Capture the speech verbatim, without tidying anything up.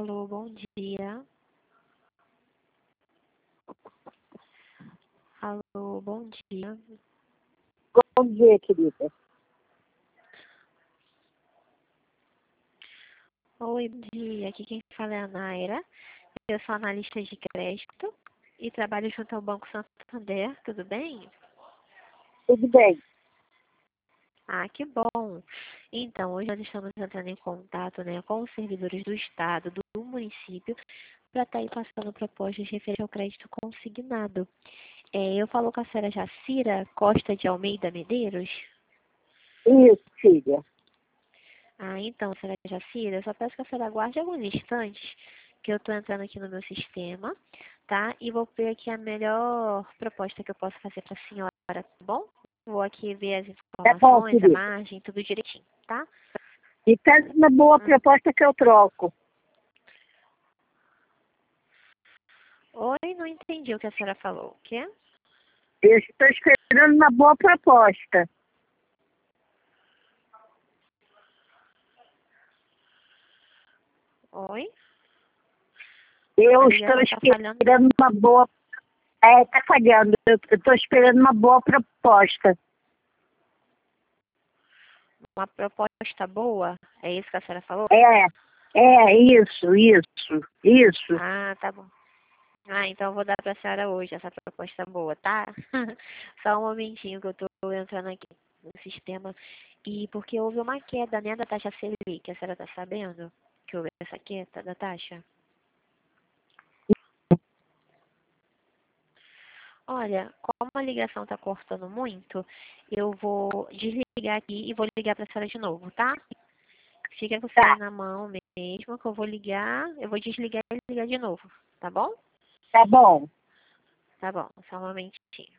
Alô, bom dia. Alô, bom dia. Bom dia, querida. Oi, bom dia. Aqui quem fala é a Naira. Eu sou analista de crédito e trabalho junto ao Banco Santander. Tudo bem? Tudo bem? Ah, que bom. Então, hoje nós estamos entrando em contato, né, com os servidores do Estado, do município, para estar aí passando propostas referentes ao crédito consignado. É, eu falo com a senhora Jacira Costa de Almeida Medeiros. Isso, filha. Ah, então, senhora Jacira, eu só peço que a senhora aguarde alguns instantes, que eu estou entrando aqui no meu sistema, tá? E vou ver aqui a melhor proposta que eu posso fazer para a senhora, tá bom? Vou aqui ver as Tá bom, informações, a querida. margem, tudo direitinho, tá? E faz uma boa Hum. proposta que eu troco. Oi, não entendi o que a senhora falou. O quê? Eu estou esperando uma boa proposta. Oi? Eu A estou ligação tá falhando. esperando uma boa... É, tá falhando. Eu estou esperando uma boa proposta. Uma proposta boa? É isso que a senhora falou? É, é, isso, isso, isso. Ah, tá bom. Ah, então eu vou dar para a senhora hoje essa proposta boa, tá? Só um momentinho que eu tô entrando aqui no sistema. E porque houve uma queda, né, da taxa Selic, a senhora tá sabendo que houve essa queda da taxa? Olha, como a ligação tá cortando muito, eu vou desligar aqui e vou ligar para a senhora de novo, tá? Fica com o celular Tá, na mão mesmo, que eu vou ligar, eu vou desligar e ligar de novo, tá bom? tá bom. Tá bom, só um momentinho.